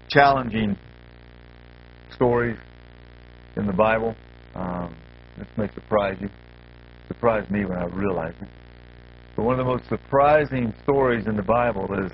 challenging stories in the Bible. This may surprise you. Surprised me when I realized it. But one of the most surprising stories in the Bible is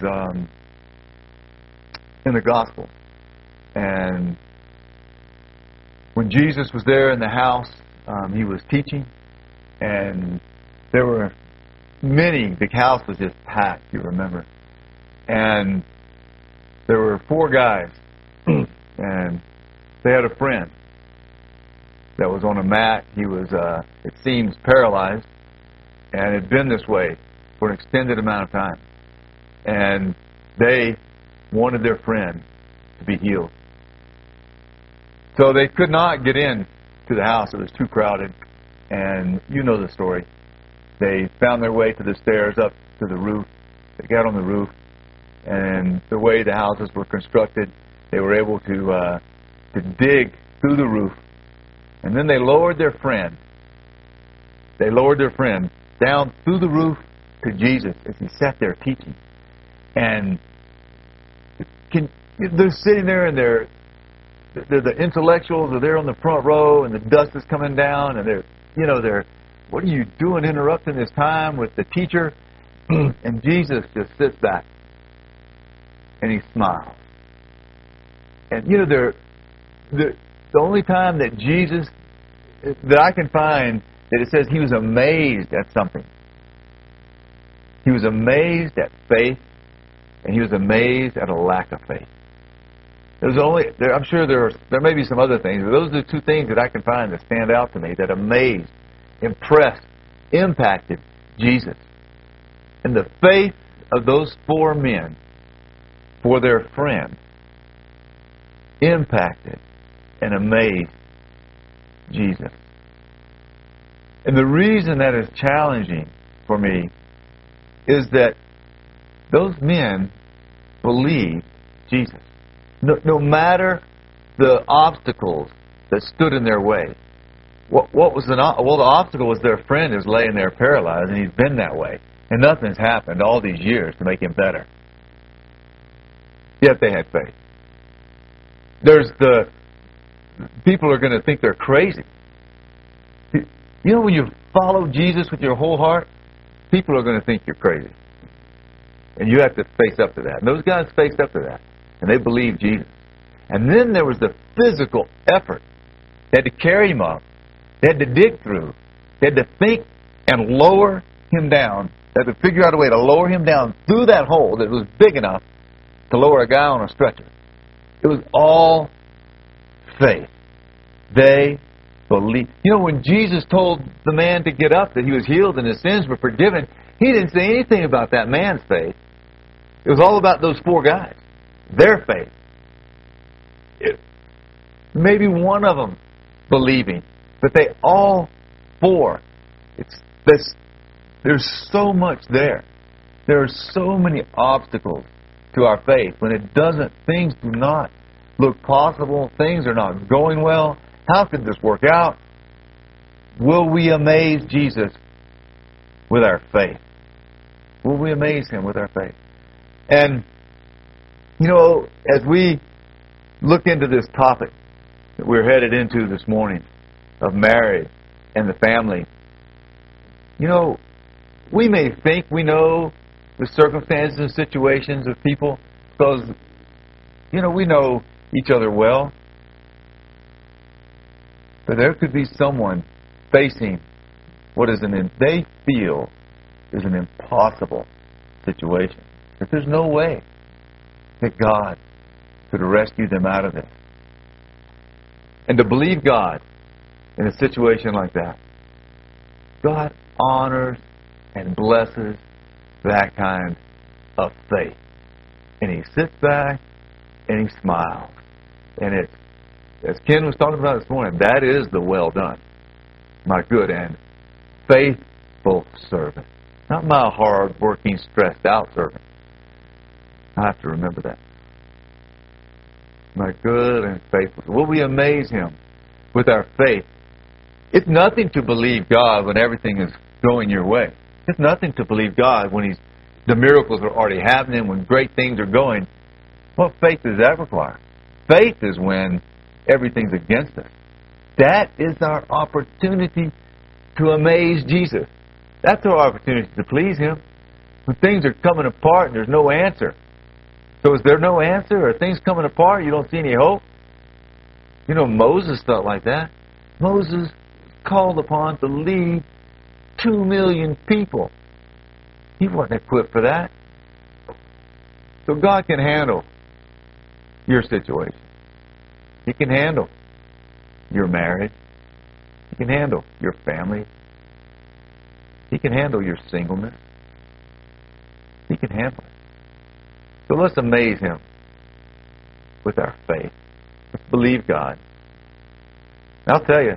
in the Gospel. And when Jesus was there in the house, he was teaching, and there were many. The house was just packed, you remember. And there were 4 guys, and they had a friend that was on a mat. He was, it seems, paralyzed, and had been this way for an extended amount of time. And they wanted their friend to be healed. So they could not get in to the house. It was too crowded. And you know the story. They found their way to the stairs up to the roof. They got on the roof. And the way the houses were constructed, they were able to dig through the roof. And then they lowered their friend. They lowered their friend down through the roof to Jesus as he sat there teaching. And they're sitting there, and they're the intellectuals are there on the front row, and the dust is coming down, and they're, what are you doing interrupting this time with the teacher? And Jesus just sits back, and he smiles. And the only time that Jesus, that I can find, that it says he was amazed at something. He was amazed at faith, and he was amazed at a lack of faith. I'm sure there may be some other things, but those are the 2 things that I can find that stand out to me, that amazed, impressed, impacted Jesus. And the faith of those 4 men for their friend impacted and amazed Jesus. And the reason that is challenging for me is that those men believed Jesus. No matter the obstacles that stood in their way. What was the obstacle was their friend who's laying there paralyzed, and he's been that way. And nothing's happened all these years to make him better. Yet they had faith. People are going to think they're crazy. You know, when you follow Jesus with your whole heart, people are going to think you're crazy. And you have to face up to that. And those guys faced up to that. And they believed Jesus. And then there was the physical effort. They had to carry him up. They had to dig through. They had to think and lower him down. They had to figure out a way to lower him down through that hole that was big enough to lower a guy on a stretcher. It was all faith. They believed. You know, when Jesus told the man to get up, that he was healed and his sins were forgiven, he didn't say anything about that man's faith. It was all about those 4 guys. Their faith. Maybe one of them believing, but they all 4. There's so much there. There are so many obstacles to our faith when things do not look possible. Things are not going well. How could this work out? Will we amaze Jesus with our faith? Will we amaze him with our faith? And you know, as we look into this topic that we're headed into this morning of marriage and the family, you know, we may think we know the circumstances and situations of people because, you know, we know each other well. But there could be someone facing what they feel is an impossible situation. That there's no way that God could rescue them out of this. And to believe God in a situation like that, God honors and blesses that kind of faith. And he sits back and he smiles. And it's, as Ken was talking about this morning, that is the well done, my good and faithful servant. Not my hard-working, stressed-out servant. I have to remember that. My good and faithful. Will we amaze him with our faith? It's nothing to believe God when everything is going your way. It's nothing to believe God when the miracles are already happening, when great things are going. What faith does that require? faith is when everything's against us. That is our opportunity to amaze Jesus. That's our opportunity to please Him. When things are coming apart and there's no answer. So is there no answer? Are things coming apart? You don't see any hope? You know, Moses felt like that. Moses was called upon to lead 2 million people. He wasn't equipped for that. So God can handle your situation. He can handle your marriage. He can handle your family. He can handle your singleness. He can handle it. So let's amaze Him with our faith. Let's believe God. And I'll tell you,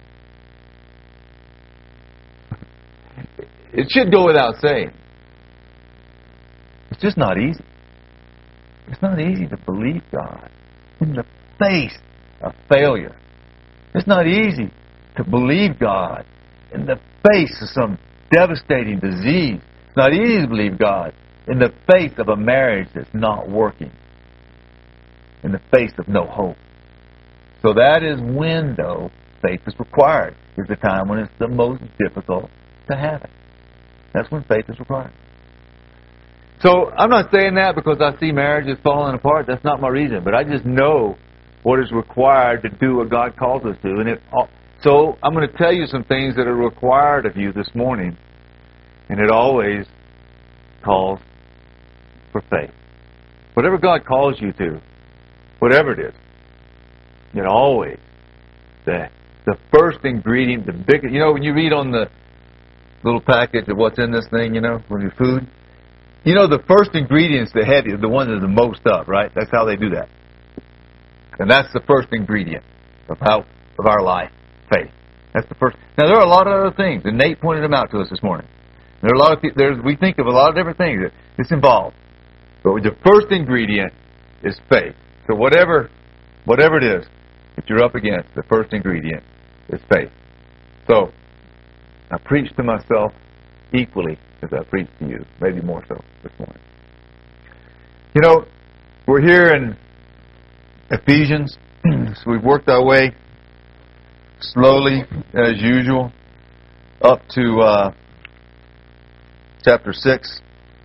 it should go without saying. It's just not easy. It's not easy to believe God in the face of failure. It's not easy to believe God in the face of some devastating disease. It's not easy to believe God in the face of a marriage that's not working. In the face of no hope. So that is when, though, faith is required. Is the time when it's the most difficult to have it. That's when faith is required. So I'm not saying that because I see marriages falling apart. That's not my reason. But I just know what is required to do what God calls us to. So I'm going to tell you some things that are required of you this morning. And it always calls for faith. Whatever God calls you to, whatever it is, it always, the first ingredient, the biggest, you know, when you read on the little package of what's in this thing, you know, from your food, you know, the first ingredient's the heavy, the one that's the most up, right? That's how they do that. And that's the first ingredient of our life, faith. That's the first. Now, there are a lot of other things, and Nate pointed them out to us this morning. There are a lot of we think of a lot of different things that it's involved. But the first ingredient is faith. So whatever it is that you're up against, the first ingredient is faith. So I preach to myself equally as I preach to you, maybe more so this morning. You know, we're here in Ephesians, so we've worked our way slowly, as usual, up to chapter 6.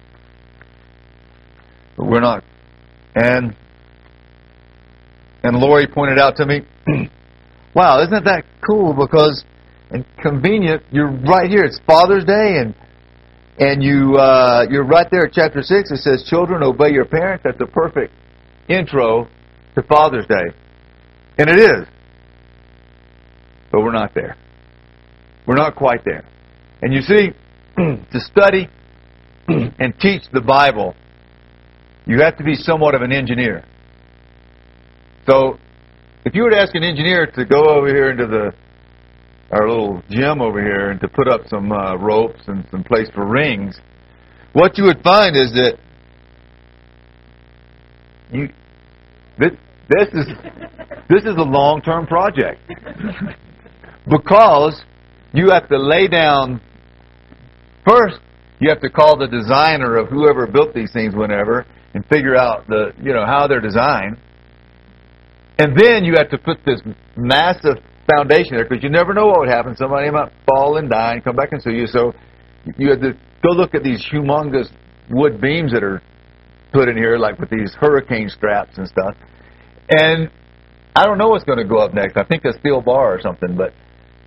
But we're not. And Lori pointed out to me, wow, isn't that cool? Because, and convenient, you're right here. It's Father's Day, and you're right there at chapter 6. It says, children, obey your parents. That's a perfect intro to Father's Day. And it is. But we're not there. We're not quite there. And you see, to study and teach the Bible, you have to be somewhat of an engineer. So, if you were to ask an engineer to go over here into our little gym over here and to put up some ropes and some place for rings, what you would find is that this is a long-term project. Because you have to lay down, first you have to call the designer of whoever built these things whenever and figure out how they're designed. And then you have to put this massive foundation there because you never know what would happen. Somebody might fall and die and come back and sue you. So you have to go look at these humongous wood beams that are put in here, like with these hurricane straps and stuff. And I don't know what's going to go up next. I think a steel bar or something. But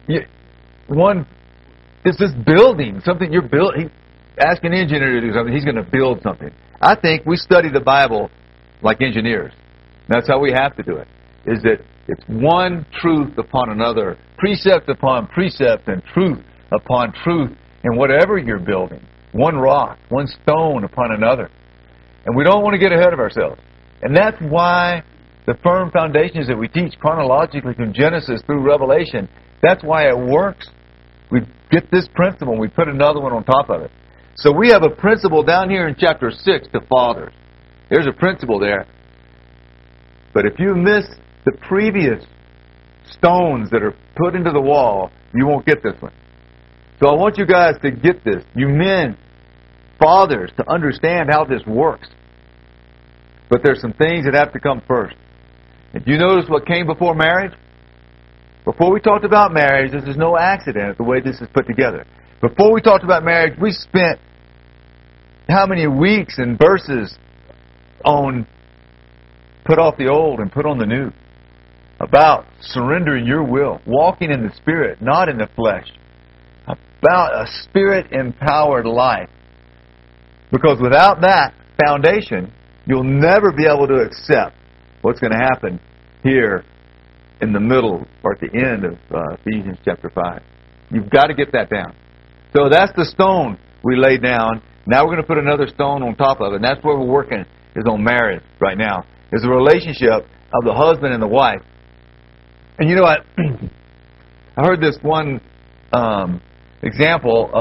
it's this building, something you're building. Ask an engineer to do something, he's going to build something. I think we study the Bible like engineers. That's how we have to do it. Is that it's one truth upon another, precept upon precept, and truth upon truth, and whatever you're building, one rock, one stone upon another. And we don't want to get ahead of ourselves. And that's why the firm foundations that we teach chronologically from Genesis through Revelation, that's why it works. We get this principle and we put another one on top of it. So we have a principle down here in chapter 6 to fathers. There's a principle there. But if you miss the previous stones that are put into the wall, you won't get this one. So I want you guys to get this. You men, fathers, to understand how this works. But there's some things that have to come first. If you notice what came before marriage, before we talked about marriage, this is no accident the way this is put together. Before we talked about marriage, we spent how many weeks and verses on put off the old and put on the new, about surrendering your will, walking in the Spirit, not in the flesh, about a Spirit-empowered life. Because without that foundation, you'll never be able to accept what's going to happen here in the middle or at the end of Ephesians chapter 5. You've got to get that down. So that's the stone we laid down. Now we're going to put another stone on top of it. And that's where we're working, is on marriage right now. Is the relationship of the husband and the wife. And you know what? I heard this one example of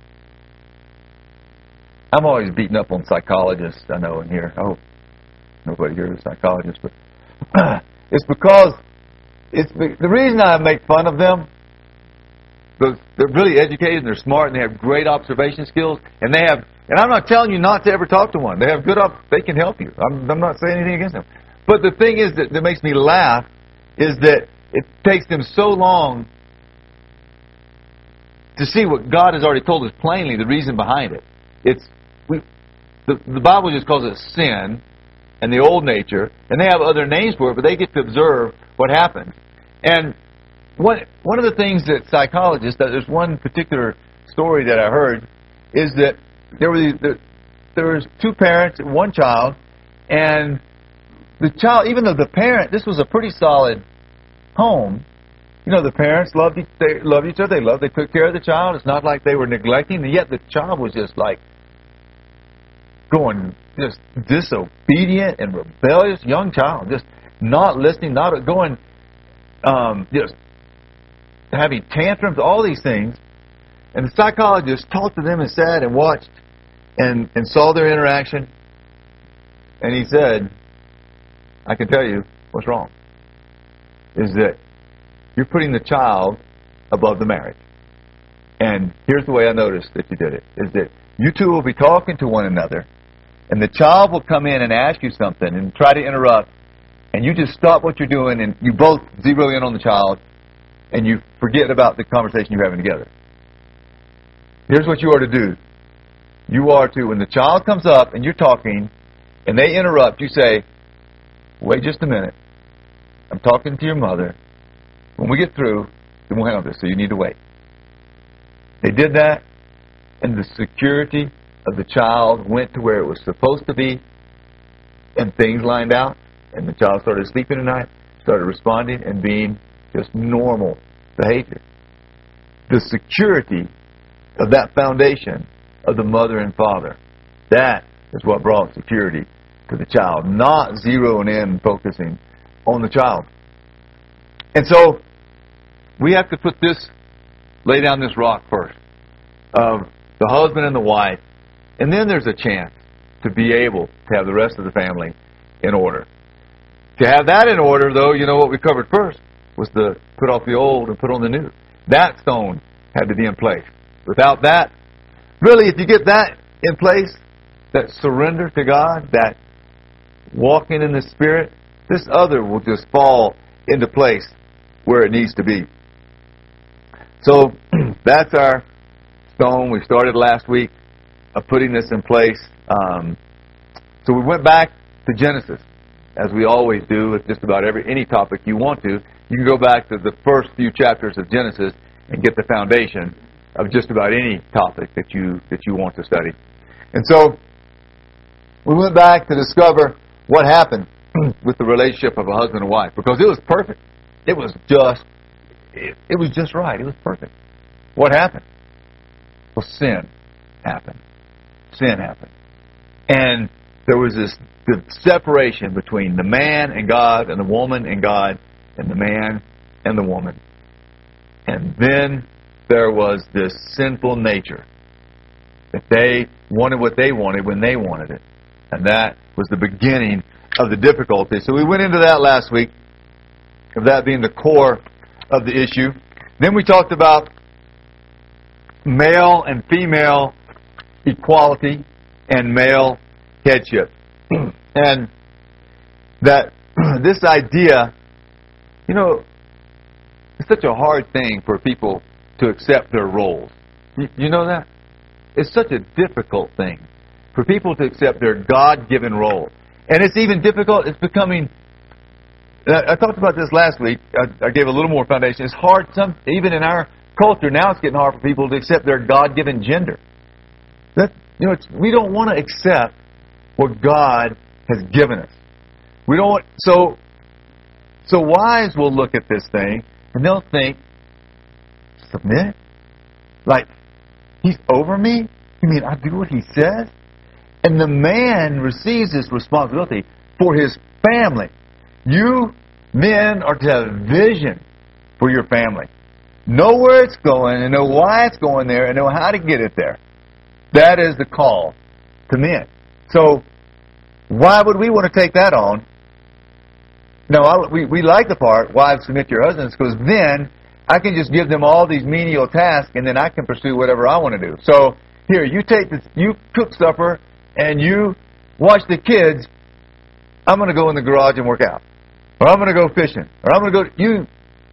I'm always beating up on psychologists, I know, in here. I hope nobody here is a psychologist. But it's because the reason I make fun of them, because they're really educated and they're smart and they have great observation skills, and I'm not telling you not to ever talk to one. They have they can help you. I'm not saying anything against them. But the thing is that makes me laugh is that it takes them so long to see what God has already told us plainly, the reason behind it. The Bible just calls it sin and the old nature, and they have other names for it, but they get to observe what happens. And one of the things that psychologists, there's one particular story that I heard, is that there was two parents and one child, and the child, even though the parent, this was a pretty solid home, you know, the parents loved each other, they took care of the child. It's not like they were neglecting, and yet the child was just like going just disobedient and rebellious, young child, just not listening, not going, just having tantrums, all these things. And the psychologist talked to them and sat and watched and saw their interaction. And he said, I can tell you what's wrong. Is that you're putting the child above the marriage. And here's the way I noticed that you did it. Is that you two will be talking to one another, and the child will come in and ask you something and try to interrupt, and you just stop what you're doing and you both zero in on the child and you forget about the conversation you're having together. Here's what you are to do. You are to, when the child comes up and you're talking and they interrupt, you say, wait just a minute. I'm talking to your mother. When we get through, then we'll handle this, so you need to wait. They did that, and the security of the child went to where it was supposed to be, and things lined out, and the child started sleeping at night, started responding, and being just normal behavior. The security of that foundation of the mother and father, that is what brought security to the child, not zeroing in and focusing on the child. And so, we have to lay down this rock first, of the husband and the wife, and then there's a chance to be able to have the rest of the family in order. To have that in order, though, you know what we covered first, was to put off the old and put on the new. That stone had to be in place. Without that, really, if you get that in place, that surrender to God, that walking in the Spirit, this other will just fall into place where it needs to be. So, that's our stone. We started last week of putting this in place. So we went back to Genesis, as we always do with just about any topic you want to. You can go back to the first few chapters of Genesis and get the foundation of just about any topic that you want to study. And so we went back to discover what happened with the relationship of a husband and wife, because it was perfect. It was just right. It was perfect. What happened? Well, sin happened. Sin happened. And there was this separation between the man and God, and the woman and God, and the man and the woman. And then there was this sinful nature, that they wanted what they wanted when they wanted it. And that was the beginning of the difficulty. So we went into that last week, of that being the core of the issue. Then we talked about male and female equality and male headship. And that this idea, you know, it's such a hard thing for people to accept their roles. You know that? It's such a difficult thing for people to accept their God-given role. And it's even difficult, it's becoming... I talked about this last week. I gave a little more foundation. It's hard, even in our culture, now it's getting hard for people to accept their God-given gender. We don't want to accept what God has given us. We don't want... So wives will look at this thing, and they'll think, submit? Like, he's over me? You mean I do what he says? And the man receives this responsibility for his family. You men are to have vision for your family. Know where it's going, and know why it's going there, and know how to get it there. That is the call to men. So, why would we want to take that on? No, we like the part, wives submit to your husbands, because then I can just give them all these menial tasks, and then I can pursue whatever I want to do. So, here, you cook supper, and you watch the kids. I'm going to go in the garage and work out. Or I'm going to go fishing. Or I'm going to go...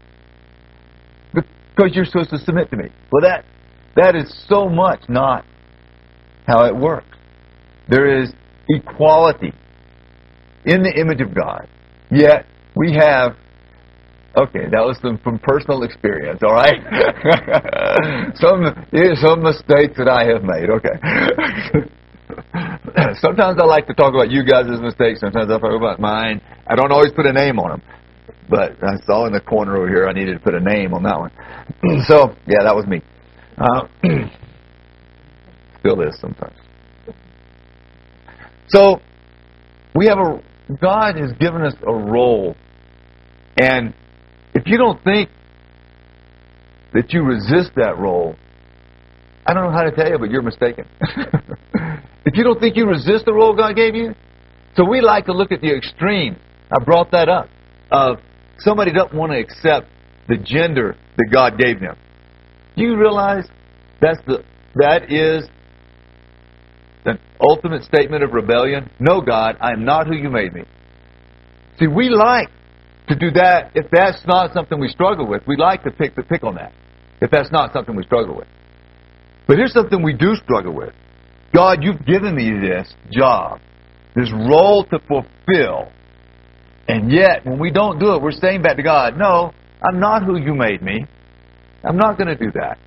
Because you're supposed to submit to me. Well, that is so much not how it works. There is equality in the image of God. Yet, we have... Okay, that was from personal experience, all right? some mistakes that I have made, okay. Sometimes I like to talk about you guys' mistakes. Sometimes I talk about mine. I don't always put a name on them. But I saw in the corner over here I needed to put a name on that one. So, yeah, that was me. Still is sometimes. So, God has given us a role. And if you don't think that you resist that role, I don't know how to tell you, but you're mistaken. If you don't think you resist the role God gave you, so we like to look at the extreme. I brought that up. Of somebody doesn't want to accept the gender that God gave them. Do you realize that is an ultimate statement of rebellion? No, God, I am not who you made me. See, we like to do that. If that's not something we struggle with, we like to pick on that. If that's not something we struggle with. But here's something we do struggle with. God, you've given me this job, this role to fulfill. And yet, when we don't do it, we're saying back to God, no, I'm not who you made me. I'm not going to do that.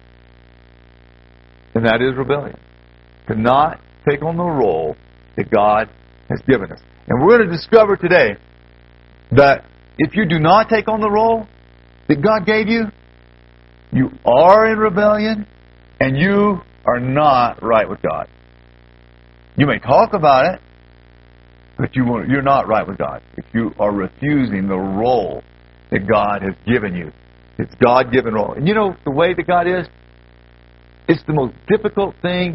And that is rebellion. To not take on the role that God has given us. And we're going to discover today that if you do not take on the role that God gave you, you are in rebellion and you are not right with God. You may talk about it, but you're not right with God if you are refusing the role that God has given you. It's God-given role. And you know, the way that God is, it's the most difficult thing.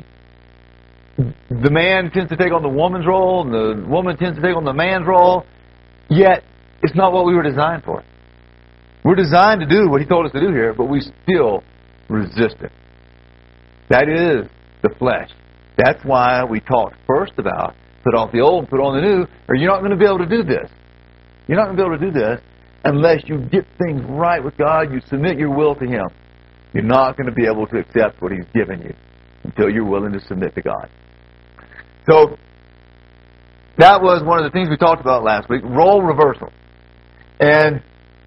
The man tends to take on the woman's role, and the woman tends to take on the man's role, yet it's not what we were designed for. We're designed to do what He told us to do here, but we still resist it. That is the flesh. That's why we talked first about put off the old and put on the new, or you're not going to be able to do this. You're not going to be able to do this unless you get things right with God, you submit your will to Him. You're not going to be able to accept what He's given you until you're willing to submit to God. So, that was one of the things we talked about last week, role reversal. And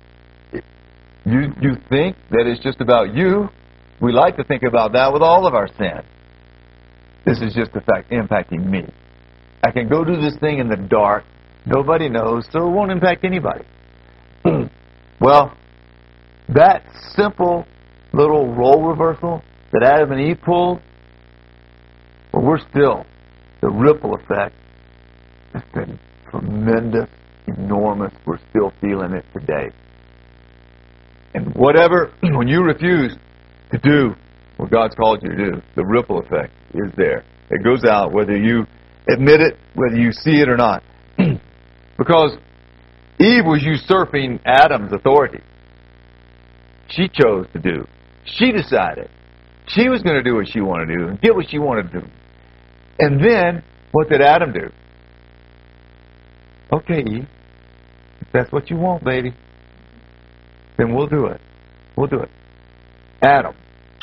you think that it's just about you. We like to think about that with all of our sin. This is just the fact impacting me. I can go do this thing in the dark. Nobody knows, so it won't impact anybody. Well, that simple little role reversal that Adam and Eve pulled, well, we're still, the ripple effect has been tremendous, enormous. We're still feeling it today. And whatever, when you refuse to do what God's called you to do, the ripple effect is there. It goes out whether you admit it, whether you see it or not. Because Eve was usurping Adam's authority. She chose to do. She decided. She was going to do what she wanted to do and get what she wanted to do. And then, what did Adam do? Okay, Eve, that's what you want, baby, then we'll do it. We'll do it. Adam,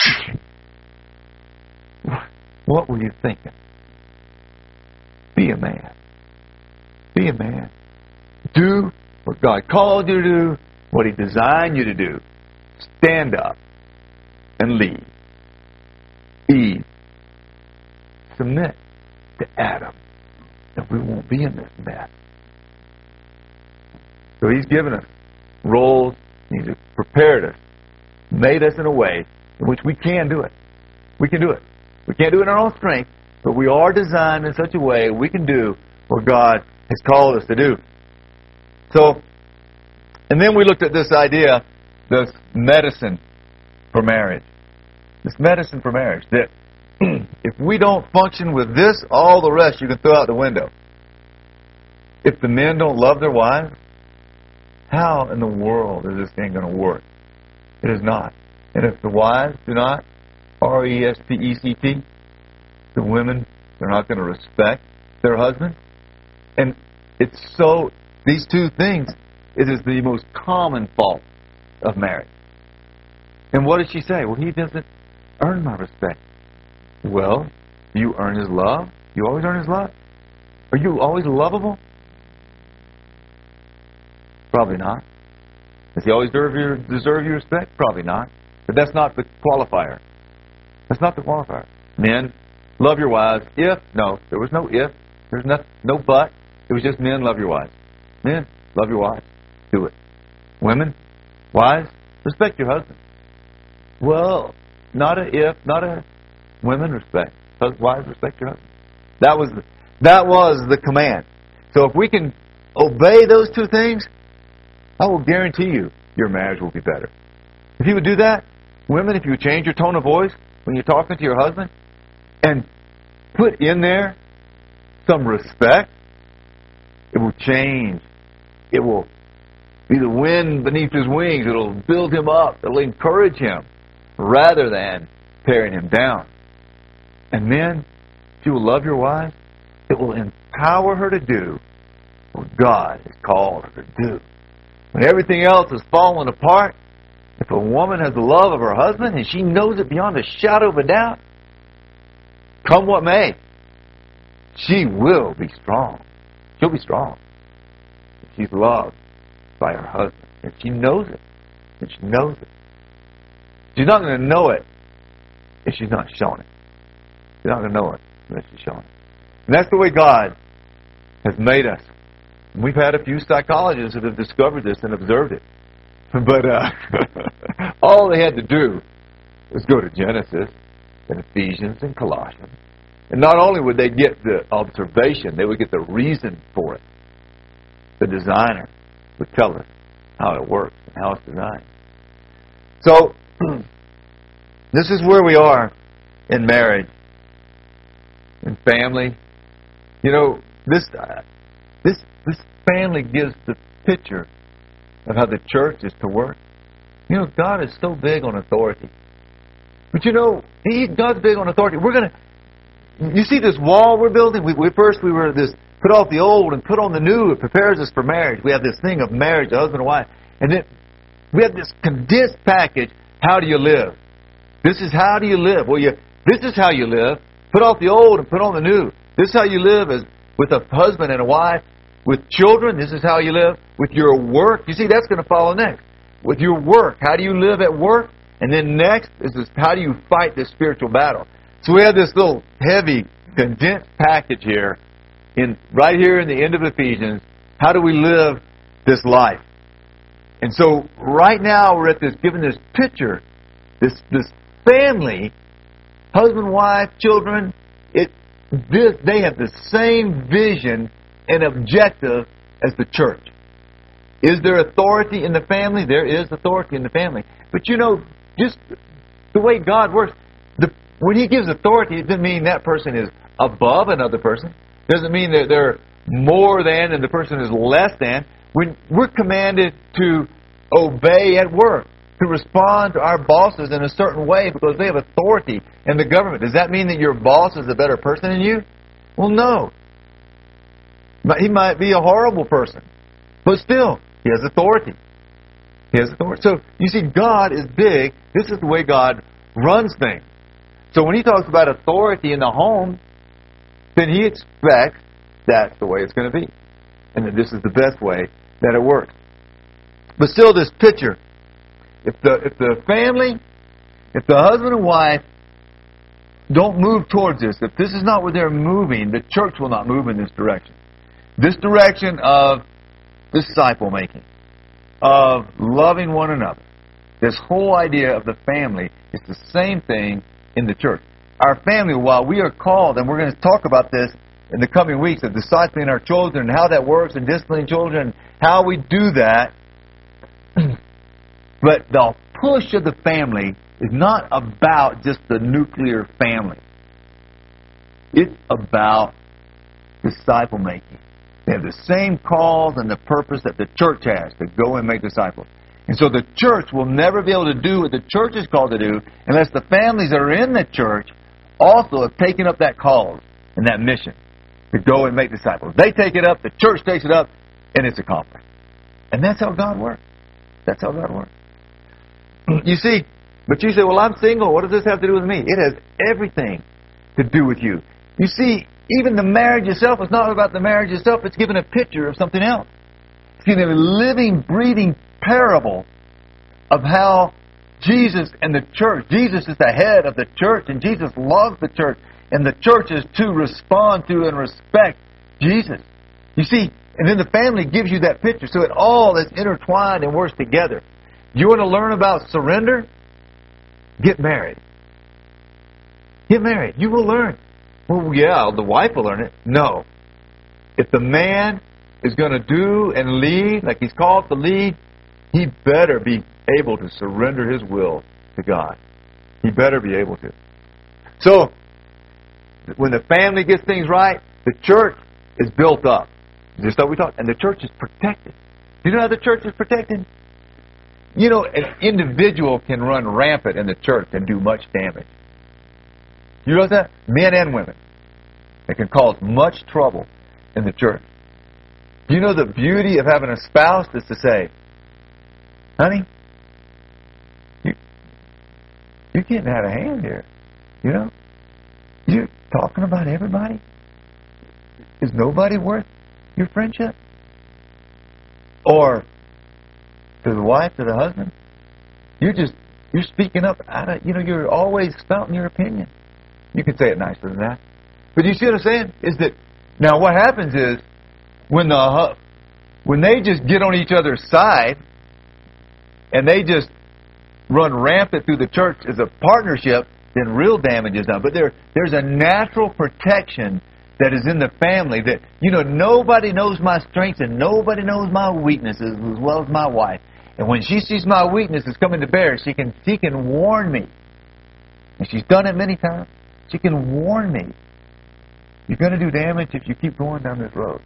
what were you thinking? Be a man. Be a man. Do what God called you to do, what He designed you to do. Stand up and lead. Eve, submit to Adam, and we won't be in this mess. So He's given us roles. He's prepared us, made us in a way in which we can do it. We can do it. We can't do it in our own strength, but we are designed in such a way we can do what God has called us to do. So, and then we looked at this idea, this medicine for marriage. This medicine for marriage, that if we don't function with this, all the rest you can throw out the window. If the men don't love their wives, how in the world is this thing going to work? It is not. And if the wives do not, R-E-S-P-E-C-T, the women, they're not going to respect their husband. And it's so, these two things, it is the most common fault of marriage. And what does she say? Well, he doesn't earn my respect. Well, do you earn his love? You always earn his love? Are you always lovable? Probably not. Does he always deserve your respect? Probably not. But that's not the qualifier. That's not the qualifier. Men, love your wives. If, no, there was no if. There's no but. It was just men, love your wives. Men, love your wives. Do it. Women, wives, respect your husband. Well, not a if, not a women respect. Wives, respect your husband. That was the command. So if we can obey those two things, I will guarantee you your marriage will be better. If you would do that, women, if you would change your tone of voice when you're talking to your husband and put in there some respect, it will change. It will be the wind beneath his wings. It will build him up. It will encourage him rather than tearing him down. And men, if you will love your wife, it will empower her to do what God has called her to do. When everything else is falling apart, if a woman has the love of her husband and she knows it beyond a shadow of a doubt, come what may, she will be strong. She'll be strong. If she's loved by her husband. If she knows it. If she knows it. She's not going to know it if she's not shown it. She's not going to know it unless she's shown it. And that's the way God has made us. And we've had a few psychologists that have discovered this and observed it. But all they had to do was go to Genesis and Ephesians and Colossians. And not only would they get the observation, they would get the reason for it. The designer would tell us how it works and how it's designed. So, this is where we are in marriage, in family. You know, this family gives the picture of how the church is to work. You know, God is so big on authority. But you know, God's big on authority. You see this wall we're building? We were this, put off the old and put on the new. It prepares us for marriage. We have this thing of marriage, husband and wife. And then we have this condensed package. How do you live? This is how do you live? Well, this is how you live. Put off the old and put on the new. This is how you live as with a husband and a wife. With children, this is how you live. With your work, you see, that's going to follow next. With your work, how do you live at work? And then next is this, how do you fight this spiritual battle? So we have this little heavy, condensed package here, right here in the end of Ephesians. How do we live this life? And so right now we're at this, given this picture, this family, husband, wife, children. They have the same vision and objective as the church. Is there authority in the family? There is authority in the family. But you know, just the way God works, when He gives authority, it doesn't mean that person is above another person. It doesn't mean that they're more than and the person is less than. When we're commanded to obey at work, to respond to our bosses in a certain way because they have authority in the government. Does that mean that your boss is a better person than you? Well, no. He might be a horrible person. But still, He has authority. He has authority. So, you see, God is big. This is the way God runs things. So when He talks about authority in the home, then He expects that's the way it's going to be. And that this is the best way that it works. But still, this picture, if the family, if the husband and wife don't move towards this, if this is not where they're moving, the church will not move in this direction. This direction of disciple making, of loving one another. This whole idea of the family is the same thing in the church. Our family, while we are called, and we're going to talk about this in the coming weeks, of discipling our children and how that works, and disciplining children, how we do that. But the push of the family is not about just the nuclear family. It's about disciple making. They have the same cause and the purpose that the church has, to go and make disciples. And so the church will never be able to do what the church is called to do unless the families that are in the church also have taken up that cause and that mission to go and make disciples. They take it up, the church takes it up, and it's accomplished. And that's how God works. That's how God works. You see, but you say, well, I'm single. What does this have to do with me? It has everything to do with you. You see, even the marriage itself is not about the marriage itself. It's given a picture of something else. It's given a living, breathing parable of how Jesus and the church, Jesus is the head of the church, and Jesus loves the church, and the church is to respond to and respect Jesus. You see, and then the family gives you that picture, so it all is intertwined and works together. You want to learn about surrender? Get married. Get married. You will learn. Well, yeah, the wife will learn it. No. If the man is going to do and lead like he's called to lead, he better be able to surrender his will to God. He better be able to. So, when the family gets things right, the church is built up. Just like we talked. And the church is protected. Do you know how the church is protected? You know, an individual can run rampant in the church and do much damage. You realize that? Men and women. It can cause much trouble in the church. You know the beauty of having a spouse is to say, honey, you're getting out of hand here. You know? You're talking about everybody? Is nobody worth your friendship? Or to the wife, to the husband, you're speaking up out of, you're always spouting your opinion. You can say it nicer than that. But you see what I'm saying? Is that, now what happens is, when they just get on each other's side, and they just run rampant through the church as a partnership, then real damage is done. But there's a natural protection that is in the family that, nobody knows my strengths and nobody knows my weaknesses as well as my wife. And when she sees my weaknesses coming to bear, she can warn me. And she's done it many times. She can warn me. You're going to do damage if you keep going down this road.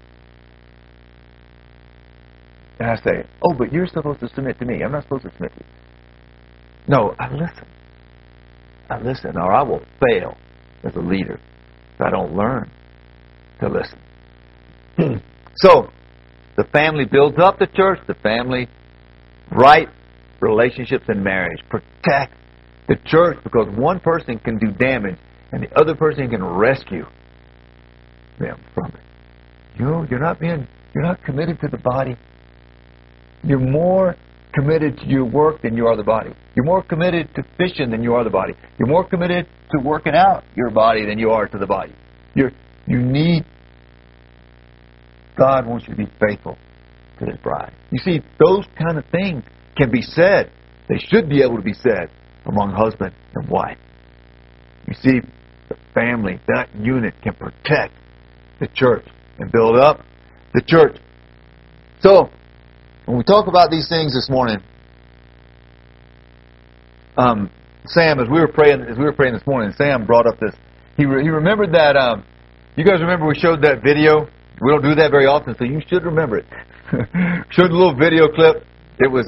And I say, oh, but you're supposed to submit to me. I'm not supposed to submit to you. No, I listen. I listen, or I will fail as a leader if I don't learn to listen. So, the family builds up the church. The family, right relationships in marriage. Protect the church, because one person can do damage and the other person can rescue them from it. You're not committed to the body. You're more committed to your work than you are the body. You're more committed to fishing than you are the body. You're more committed to working out your body than you are to the body. God wants you to be faithful to His bride. You see, those kind of things can be said. They should be able to be said among husband and wife. You see, the family, that unit can protect the church and build up the church. So, when we talk about these things this morning, Sam, as we were praying this morning, Sam brought up this. He remembered that. You guys remember we showed that video? We don't do that very often, so you should remember it. Showed a little video clip. It was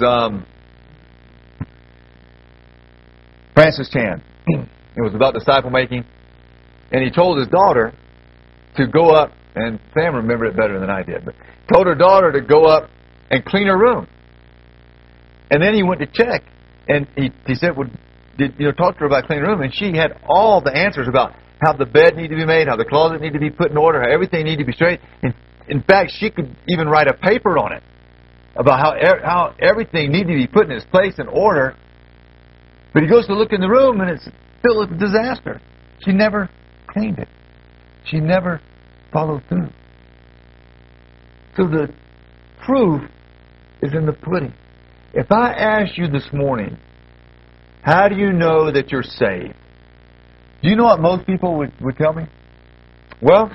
Francis Chan. It was about disciple making, and he told his daughter to go up, and Sam remembered it better than I did, but told her daughter to go up and clean her room. And then he went to check, and he said, well, talk to her about cleaning her room, and she had all the answers about how the bed needed to be made, how the closet needed to be put in order, how everything needed to be straight. And in fact, she could even write a paper on it about how everything needed to be put in its place in order. But he goes to look in the room, and it's still a disaster. She never cleaned it. She never followed through. So the proof is in the pudding. If I ask you this morning, how do you know that you're saved? Do you know what most people would tell me? Well,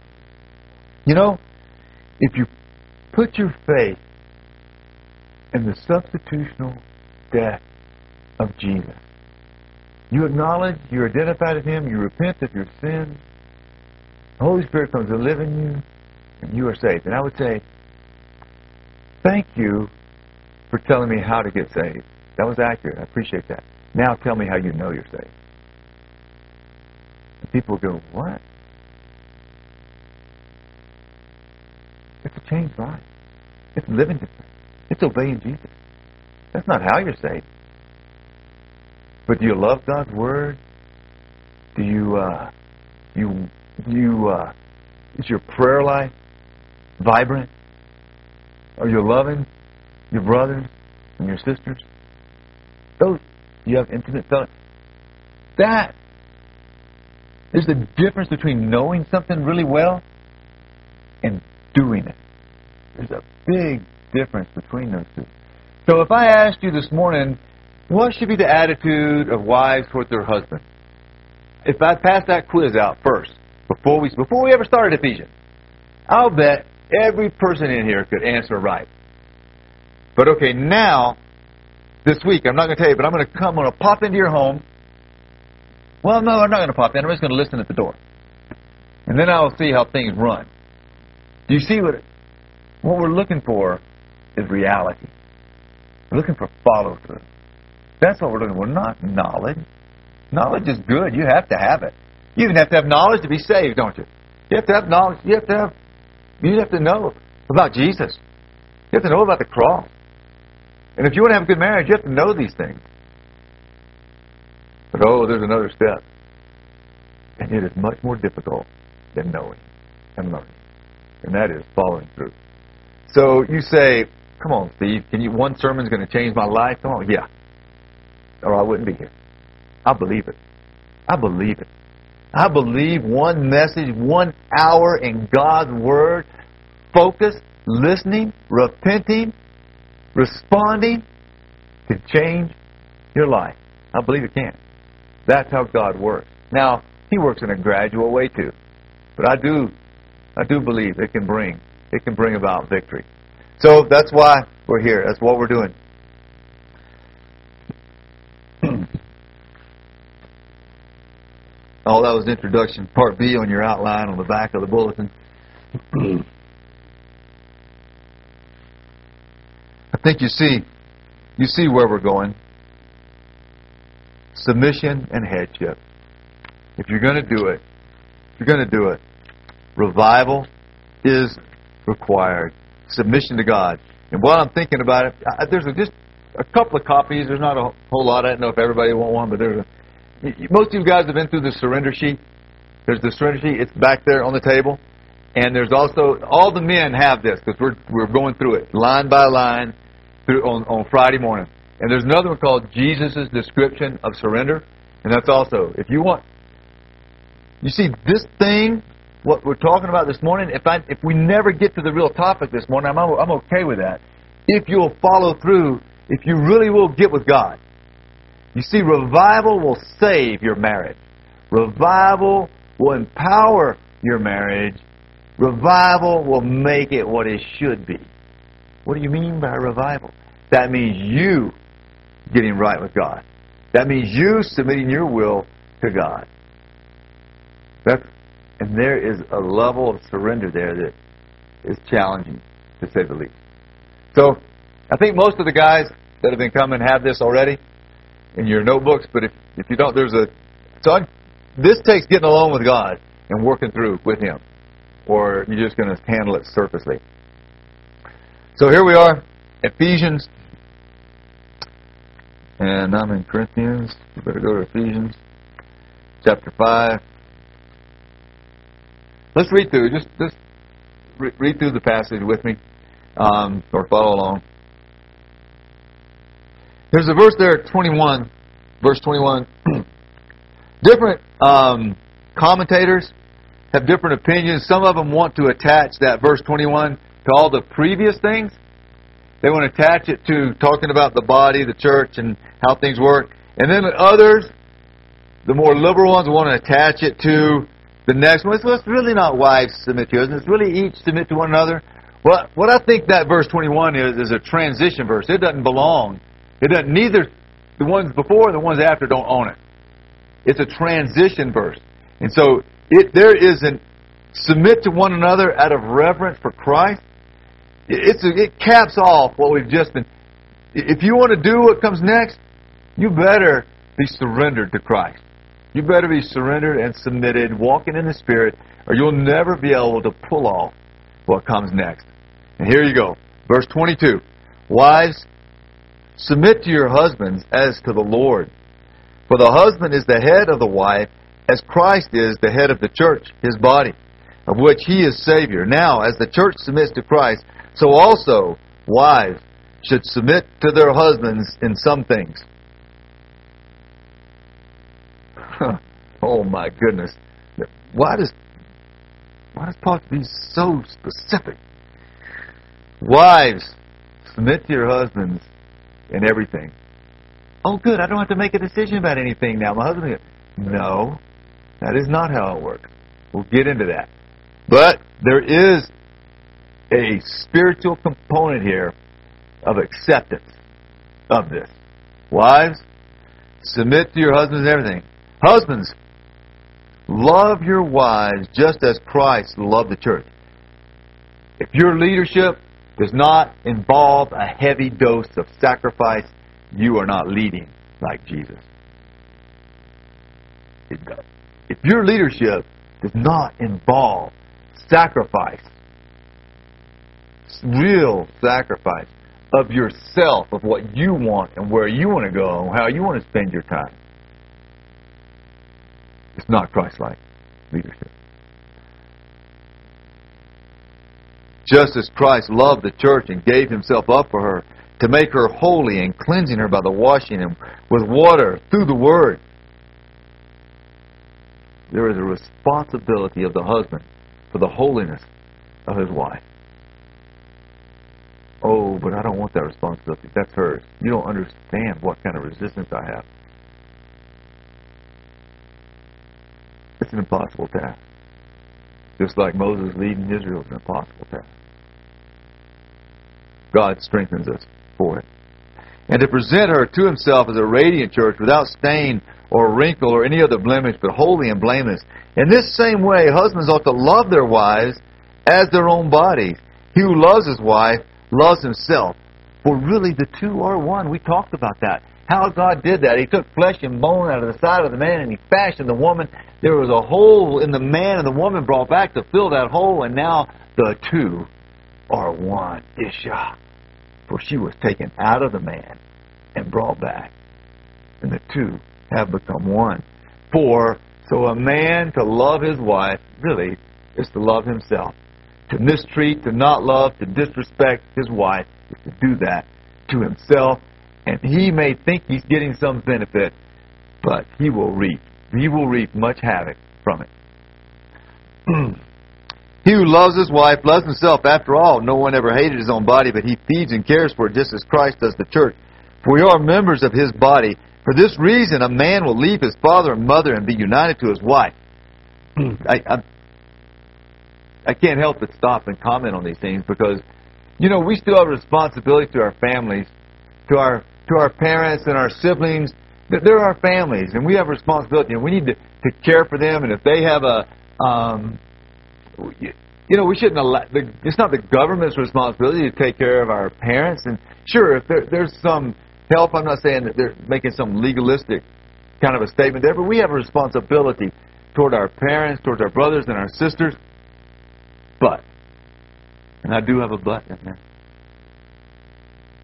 if you put your faith in the substitutional death of Jesus, you acknowledge, you identify with Him, you repent of your sins, the Holy Spirit comes to live in you, and you are saved. And I would say, thank you for telling me how to get saved. That was accurate. I appreciate that. Now tell me how you know you're saved. And people go, what? It's a changed life. It's living different. It's obeying Jesus. That's not how you're saved. But do you love God's Word? Do is your prayer life vibrant? Are you loving your brothers and your sisters? You have intimate fellowship. That is the difference between knowing something really well and doing it. There's a big difference between those two. So if I asked you this morning, what should be the attitude of wives toward their husband? If I passed that quiz out first, before we ever started Ephesians, I'll bet every person in here could answer right. But okay, now, this week, I'm not going to tell you, but I'm going to pop into your home. Well, no, I'm not going to pop in. I'm just going to listen at the door. And then I'll see how things run. Do you see what we're looking for is reality. We're looking for follow-through. That's what we're looking for, not knowledge. Knowledge is good. You have to have it. You even have to have knowledge to be saved, don't you? You have to have knowledge. You have to know about Jesus. You have to know about the cross. And if you want to have a good marriage, you have to know these things. But there's another step. And it is much more difficult than knowing and loving. And that is following through. So you say, come on, Steve, one sermon's going to change my life? Come on, yeah. Or I wouldn't be here. I believe it. I believe it. I believe one message, 1 hour in God's Word, focused, listening, repenting, responding, can change your life. I believe it can. That's how God works. Now, He works in a gradual way too. But I do believe it can bring about victory. So that's why we're here. That's what we're doing. Oh, that was the introduction. Part B on your outline on the back of the bulletin. I think you see where we're going. Submission and headship. If you're going to do it, revival is required. Submission to God. And while I'm thinking about it, there's just a couple of copies. There's not a whole lot. I don't know if everybody will want one, but most of you guys have been through the surrender sheet. There's the surrender sheet. It's back there on the table. And there's also, all the men have this because we're going through it line by line on Friday morning. And there's another one called Jesus' Description of Surrender. And that's also, if you want, you see this thing, what we're talking about this morning, if we never get to the real topic this morning, I'm okay with that. If you'll follow through, if you really will get with God. You see, revival will save your marriage. Revival will empower your marriage. Revival will make it what it should be. What do you mean by revival? That means you getting right with God. That means you submitting your will to God. And there is a level of surrender there that is challenging, to say the least. So, I think most of the guys that have been coming have this already in your notebooks, but if you don't, this takes getting along with God and working through with Him, or you're just going to handle it surfacely. So here we are. Ephesians. And I'm in Corinthians. You better go to Ephesians chapter 5. Let's read through. Just read through the passage with me, or follow along. There's a verse there, 21. Verse 21. Different commentators have different opinions. Some of them want to attach that verse 21 to all the previous things. They want to attach it to talking about the body, the church, and how things work. And then others, the more liberal ones, want to attach it to the next one. So it's really not wives submit to husbands. It's really each submit to one another. Well, what I think that verse 21 is a transition verse. It doesn't belong. It doesn't. Neither the ones before or the ones after don't own it. It's a transition verse. And so there is an submit to one another out of reverence for Christ. It caps off what we've just been. If you want to do what comes next, you better be surrendered to Christ. You better be surrendered and submitted, walking in the Spirit, or you'll never be able to pull off what comes next. And here you go. Verse 22. Wives, submit to your husbands as to the Lord. For the husband is the head of the wife, as Christ is the head of the church, his body, of which he is Savior. Now, as the church submits to Christ, so also wives should submit to their husbands in some things. Oh my goodness. Why does Paul have to be so specific? Wives, submit to your husbands in everything. Oh good, I don't have to make a decision about anything now. My husband... No, that is not how it works. We'll get into that. But there is a spiritual component here of acceptance of this. Wives, submit to your husbands in everything. Husbands, love your wives just as Christ loved the church. If your leadership does not involve a heavy dose of sacrifice, you are not leading like Jesus. If your leadership does not involve sacrifice, real sacrifice of yourself, of what you want and where you want to go and how you want to spend your time, it's not Christ-like leadership. Just as Christ loved the church and gave himself up for her to make her holy and cleansing her by the washing and with water through the Word, there is a responsibility of the husband for the holiness of his wife. Oh, but I don't want that responsibility. That's hers. You don't understand what kind of resistance I have. It's an impossible task. Just like Moses leading Israel is an impossible task. God strengthens us for it. And to present her to himself as a radiant church without stain or wrinkle or any other blemish, but holy and blameless. In this same way, husbands ought to love their wives as their own bodies. He who loves his wife loves himself. For really the two are one. We talked about that. How God did that. He took flesh and bone out of the side of the man and he fashioned the woman. There was a hole in the man and the woman brought back to fill that hole, and now the two are one. Isha. For she was taken out of the man and brought back. And the two have become one. So a man to love his wife, really, is to love himself. To mistreat, to not love, to disrespect his wife is to do that to himself. And he may think he's getting some benefit, but he will reap much havoc from it. He who loves his wife loves himself. After all, no one ever hated his own body, but he feeds and cares for it just as Christ does the church. For we are members of his body. For this reason, a man will leave his father and mother and be united to his wife. I can't help but stop and comment on these things because, we still have a responsibility to our families, to our parents and our siblings. They're our families, and we have a responsibility, and we need to care for them. And if they have we shouldn't allow. It's not the government's responsibility to take care of our parents. And sure, if there's some help, I'm not saying that they're making some legalistic kind of a statement there, but we have a responsibility toward our parents, towards our brothers and our sisters. But, and I do have a but in there,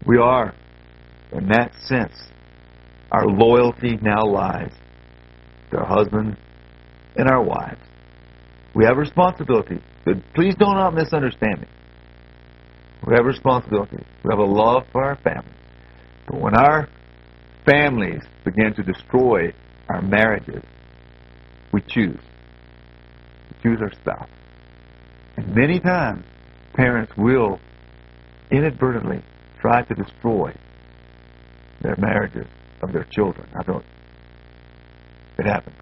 We are, in that sense, our loyalty now lies to our husbands and our wives. We have responsibility. But please do not misunderstand me. We have responsibility. We have a love for our family. But when our families begin to destroy our marriages, we choose. We choose our spouse. And many times, parents will inadvertently try to destroy their marriages of their children. It happens.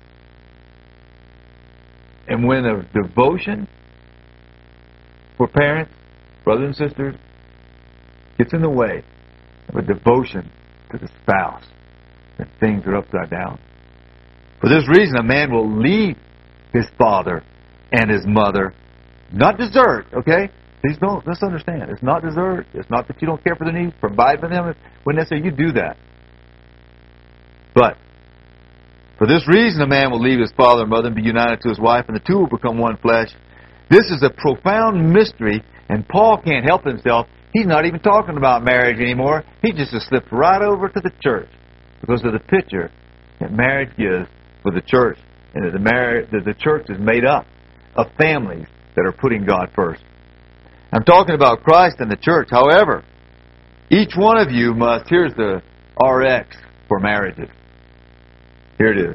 And when a devotion for parents, brothers and sisters, gets in the way of a devotion to the spouse, then things are upside down. For this reason, a man will leave his father and his mother. Not desert, okay? Please don't misunderstand. It's not desert. It's not that you don't care for their needs. Provide for them when necessary. You do that. But for this reason, a man will leave his father and mother and be united to his wife, and the two will become one flesh. This is a profound mystery, and Paul can't help himself. He's not even talking about marriage anymore. He just has slipped right over to the church because of the picture that marriage gives for the church, and that the church is made up of families that are putting God first. I'm talking about Christ and the church. However, each one of you must, here's the RX for marriages. Here it is.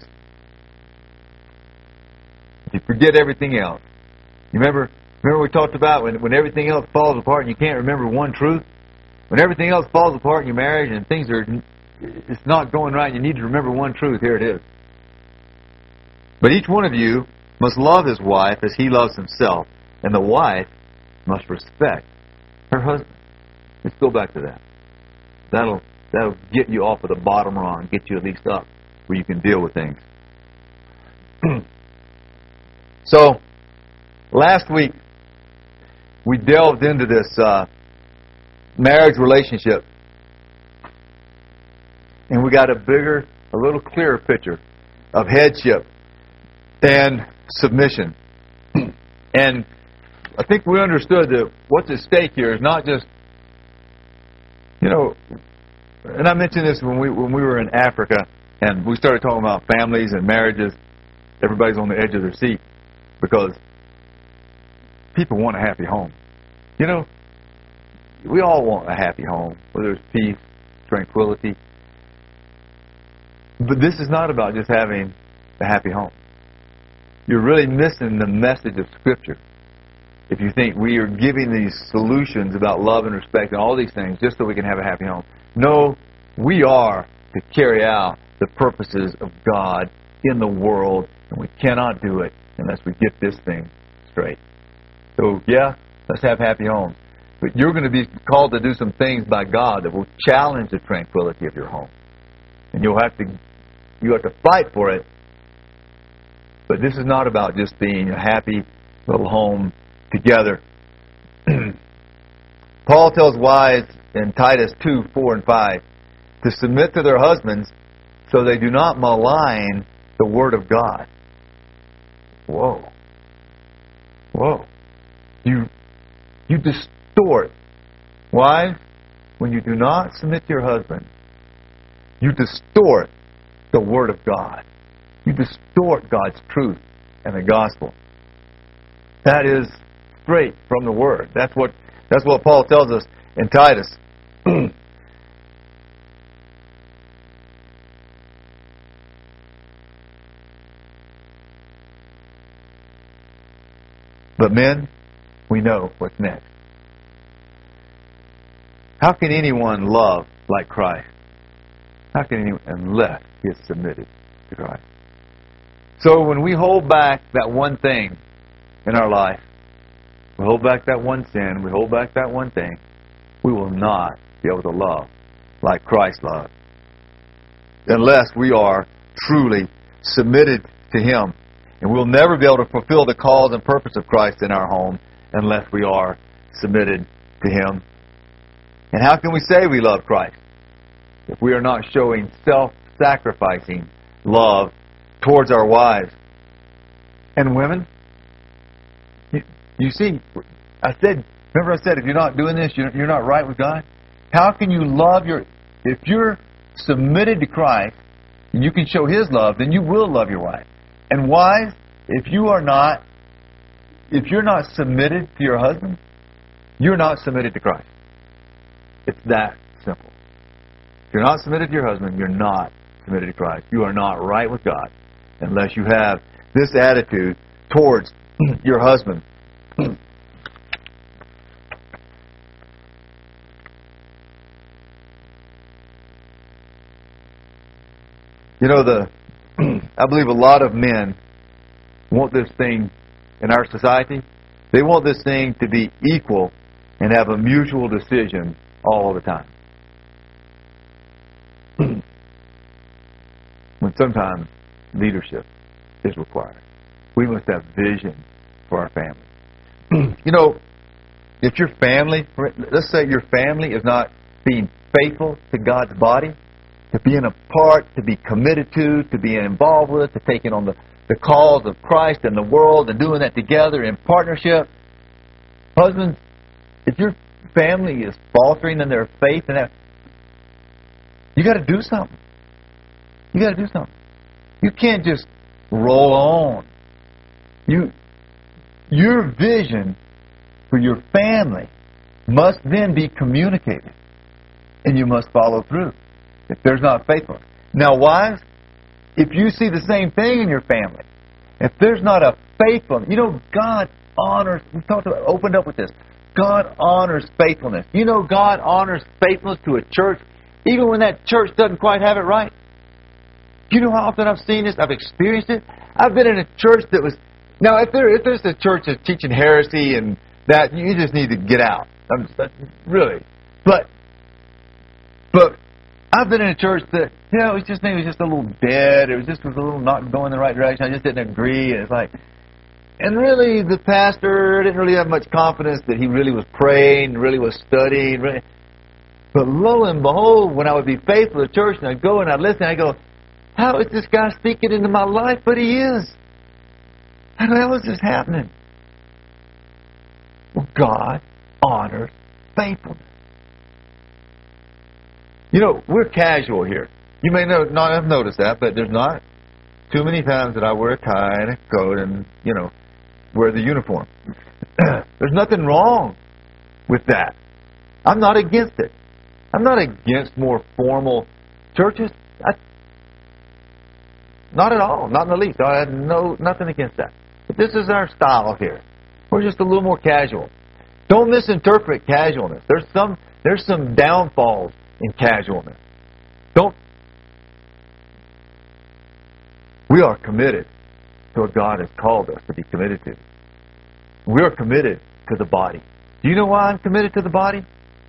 You forget everything else. You remember we talked about when everything else falls apart and you can't remember one truth? When everything else falls apart in your marriage and it's not going right and you need to remember one truth, here it is. But each one of you must love his wife as he loves himself, and the wife must respect her husband. Let's go back to that. That'll get you off of the bottom rung, get you at least up where you can deal with things. So, last week, we delved into this marriage relationship. And we got a little clearer picture of headship and submission. And I think we understood that what's at stake here is not just, and I mentioned this when we were in Africa, and we started talking about families and marriages. Everybody's on the edge of their seat because people want a happy home. We all want a happy home, where there's peace, tranquility. But this is not about just having a happy home. You're really missing the message of Scripture if you think we are giving these solutions about love and respect and all these things just so we can have a happy home. No, we are to carry out the purposes of God in the world, and we cannot do it unless we get this thing straight. So, yeah, let's have happy homes. But you're going to be called to do some things by God that will challenge the tranquility of your home. And you have to fight for it. But this is not about just being a happy little home together. Paul tells wives in Titus 2, 4, and 5 to submit to their husbands so they do not malign the word of God. Whoa. You distort. Wives, when you do not submit to your husband, you distort the word of God. You distort God's truth and the gospel. That is straight from the word. That's what Paul tells us in Titus. But men, we know what's next. How can anyone love like Christ? How can anyone, unless he is submitted to Christ? So when we hold back that one thing in our life, we hold back that one sin, we hold back that one thing, we will not be able to love like Christ loved. Unless we are truly submitted to Him. And we'll never be able to fulfill the cause and purpose of Christ in our home unless we are submitted to Him. And how can we say we love Christ if we are not showing self-sacrificing love towards our wives? And women, you see, remember I said, if you're not doing this, you're not right with God? How can you love if you're submitted to Christ, and you can show His love, then you will love your wife. And wives, if you're not submitted to your husband, you're not submitted to Christ. It's that simple. If you're not submitted to your husband, you're not submitted to Christ. You are not right with God unless you have this attitude towards your husband. You know, I believe a lot of men want this thing in our society. They want this thing to be equal and have a mutual decision all the time. When sometimes leadership is required. We must have vision for our family. You know, if your family, let's say your family is not being faithful to God's body, to being a part, to be committed to being involved with, to taking on the cause of Christ and the world and doing that together in partnership. Husbands, if your family is faltering in their faith, and that, you got to do something. You got to do something. You can't just roll on. Your vision for your family must then be communicated, and you must follow through. If there's not faithfulness. Now, wives, if you see the same thing in your family, if there's not a faithfulness, you know, God honors, we opened up with this, God honors faithfulness. You know, God honors faithfulness to a church, even when that church doesn't quite have it right. You know how often I've seen this? I've experienced it. I've been in a church that was, now if there's a church that's teaching heresy and that, you just need to get out. Really. But I've been in a church that, you know, it was just maybe just a little dead. It was just a little not going the right direction. I just didn't agree. And it's like, and really the pastor didn't really have much confidence that he really was praying, really was studying. Really. But lo and behold, when I would be faithful to church and I'd go and I'd listen, I go, how is this guy speaking into my life? But he is. How is this happening? Well, God honors faithfulness. You know, we're casual here. You may not have noticed that, but there's not too many times that I wear a tie and a coat and, you know, wear the uniform. There's nothing wrong with that. I'm not against it. I'm not against more formal churches. Not at all. Not in the least. I had nothing against that. But this is our style here. We're just a little more casual. Don't misinterpret casualness. There's some downfalls in casualness. We are committed to what God has called us to be committed to. We are committed to the body. Do you know why I'm committed to the body?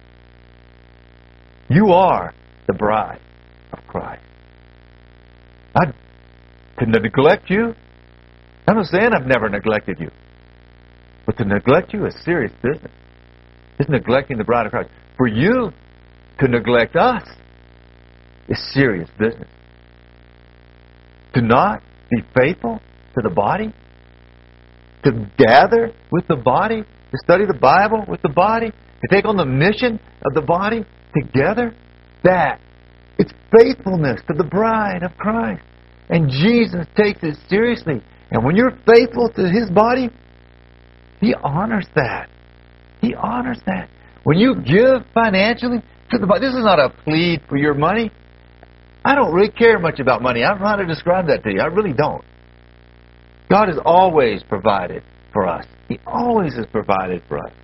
You are the bride of Christ. To neglect you, I'm not saying I've never neglected you. But to neglect you is serious business. It's neglecting the bride of Christ. For you to neglect us is serious business. To not be faithful to the body, to gather with the body, to study the Bible with the body, to take on the mission of the body together, it's faithfulness to the bride of Christ. And Jesus takes it seriously. And when you're faithful to His body, He honors that. He honors that. When you give financially to the body, this is not a plea for your money. I don't really care much about money. I don't know how to describe that to you. I really don't. God has always provided for us. He always has provided for us.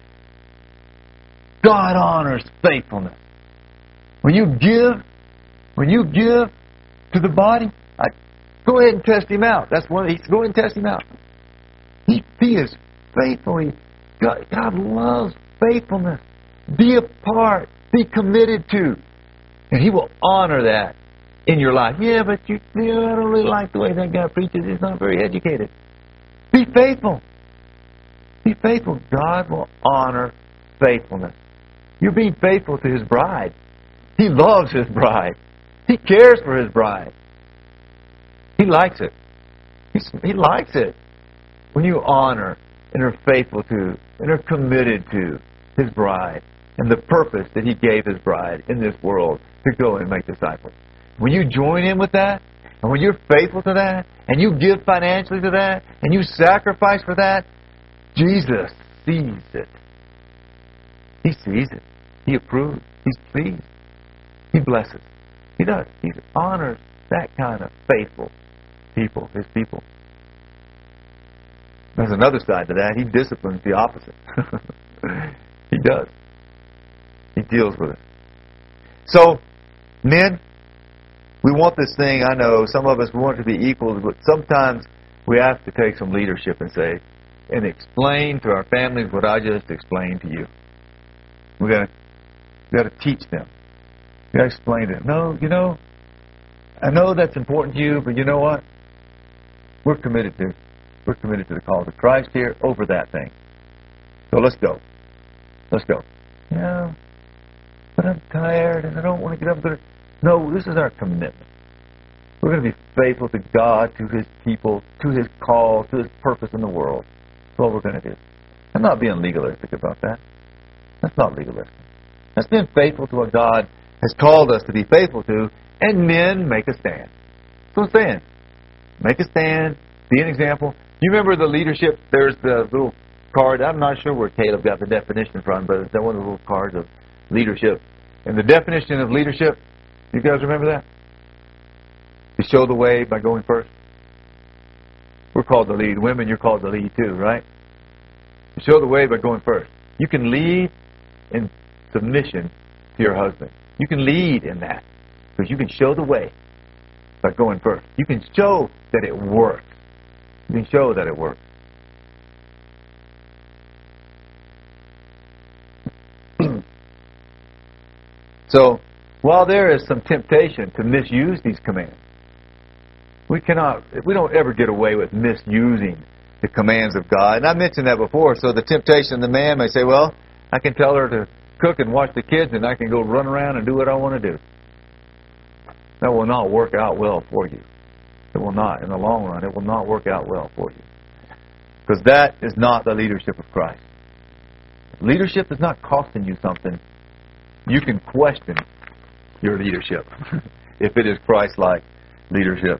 God honors faithfulness. When you give to the body, go ahead and test Him out. That's one. Go ahead and test Him out. He is faithful. God loves faithfulness. Be a part. Be committed to. And He will honor that in your life. Yeah, but I don't really like the way that guy preaches. He's not very educated. Be faithful. Be faithful. God will honor faithfulness. You're being faithful to His bride. He loves His bride. He cares for His bride. He likes it. He likes it when you honor and are faithful to and are committed to His bride. and the purpose that He gave His bride in this world to go and make disciples. When you join in with that, and when you're faithful to that, and you give financially to that, and you sacrifice for that, Jesus sees it. He sees it. He approves. He's pleased. He blesses. He does. He honors that kind of faithful people, His people. There's another side to that. He disciplines the opposite. He does. He deals with it. So, men, we want this thing, I know, some of us want it to be equal, but sometimes we have to take some leadership and say, and explain to our families what I just explained to you. We got to teach them. We got to explain to them. No, I know that's important to you, but you know what? We're committed to the cause of Christ here over that thing. So let's go. Let's go. Yeah, but I'm tired and I don't want to get up there. No, this is our commitment. We're going to be faithful to God, to His people, to His call, to His purpose in the world. That's what we're going to do. I'm not being legalistic about that. That's not legalistic. That's being faithful to what God has called us to be faithful to, and men make a stand. So I'm saying, make a stand, be an example. You remember the leadership? There's the little card. I'm not sure where Caleb got the definition from, but it's one of the little cards of leadership. And the definition of leadership, you guys remember that? To show the way by going first. We're called to lead. Women, you're called to lead too, right? To show the way by going first. You can lead in submission to your husband. You can lead in that because you can show the way by going first. You can show that it works. You can show that it works. So, while there is some temptation to misuse these commands, we don't ever get away with misusing the commands of God. And I mentioned that before, so the temptation of the man may say, well, I can tell her to cook and watch the kids and I can go run around and do what I want to do. That will not work out well for you. It will not. In the long run, it will not work out well for you. Because that is not the leadership of Christ. If leadership is not costing you something, you can question your leadership if it is Christ-like leadership.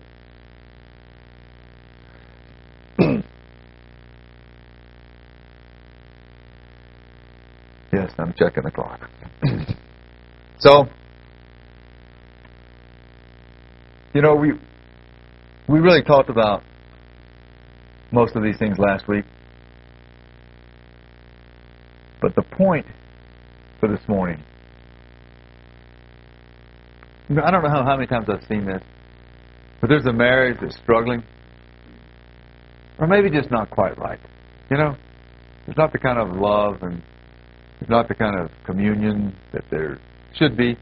Yes, I'm checking the clock. So, we really talked about most of these things last week. But the point for this morning, I don't know how many times I've seen this, but there's a marriage that's struggling, or maybe just not quite right. There's not the kind of love and there's not the kind of communion that there should be.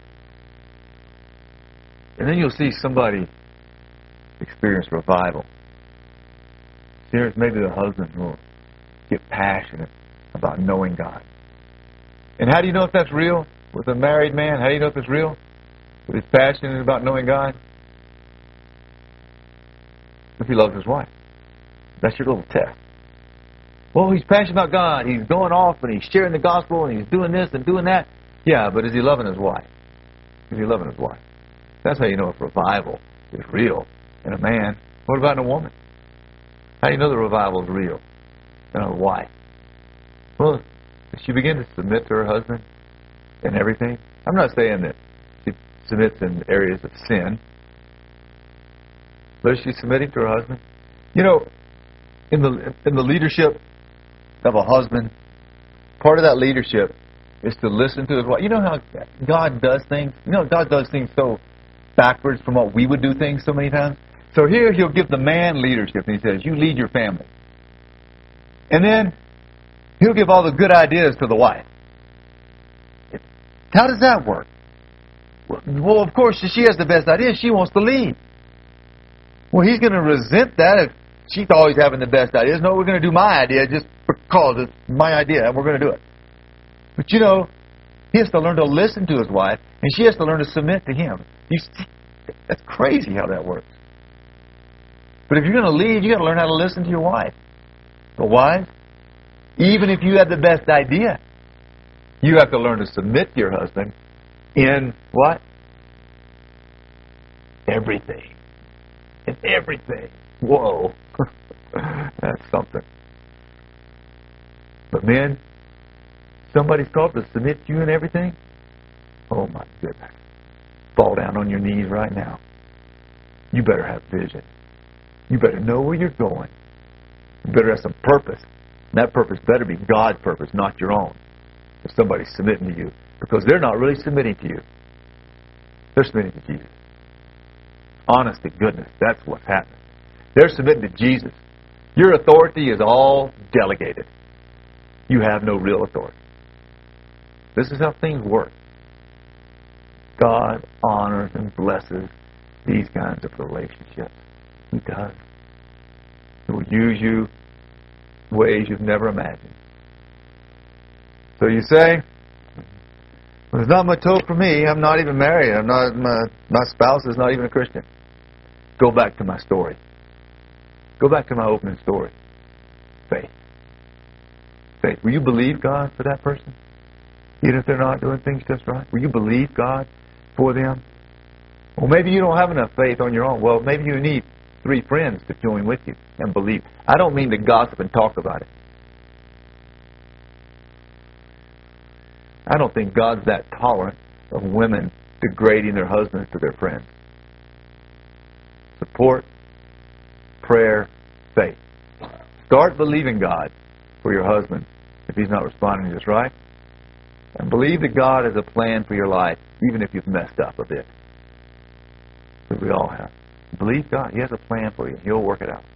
And then you'll see somebody experience revival. Maybe the husband will get passionate about knowing God. And how do you know if that's real? With a married man, how do you know if it's real? If he's passionate about knowing God? If he loves his wife. That's your little test. Well, he's passionate about God. He's going off and he's sharing the gospel and he's doing this and doing that. Yeah, but is he loving his wife? Is he loving his wife? That's how you know if revival is real in a man. What about in a woman? How do you know the revival is real in a wife? Well, does she begin to submit to her husband in everything? I'm not saying that she submits in areas of sin. But is she submitting to her husband? In the leadership of a husband, part of that leadership is to listen to his wife. You know how God does things? God does things so backwards from what we would do things so many times. So here he'll give the man leadership, and he says, you lead your family. And then he'll give all the good ideas to the wife. How does that work? Well, of course, she has the best idea. She wants to lead. Well, he's going to resent that if she's always having the best ideas. No, we're going to do my idea just because it's my idea, and we're going to do it. But he has to learn to listen to his wife, and she has to learn to submit to him. That's crazy how that works. But if you're going to lead, you got to learn how to listen to your wife. But wives, even if you have the best idea, You have to learn to submit to your husband in what? Everything. In everything. Whoa. That's something. But men, somebody's called to submit to you in everything? Oh my goodness. Fall down on your knees right now. You better have vision. You better know where you're going. You better have some purpose. And that purpose better be God's purpose, not your own. If somebody's submitting to you. Because they're not really submitting to you. They're submitting to Jesus. Honest to goodness, that's what's happening. They're submitting to Jesus. Your authority is all delegated. You have no real authority. This is how things work. God honors and blesses these kinds of relationships. He does. He will use you in ways you've never imagined. So you say, well, there's not much hope for me. I'm not even married. My spouse is not even a Christian. Go back to my story. Go back to my opening story. Faith. Faith. Will you believe God for that person? Even if they're not doing things just right? Will you believe God for them? Well, maybe you don't have enough faith on your own. Well, maybe you need 3 friends to join with you and believe. I don't mean to gossip and talk about it. I don't think God's that tolerant of women degrading their husbands to their friends. Support, prayer, faith. Start believing God for your husband if he's not responding just right. And believe that God has a plan for your life, even if you've messed up a bit. Because we all have. Believe God. He has a plan for you. He'll work it out.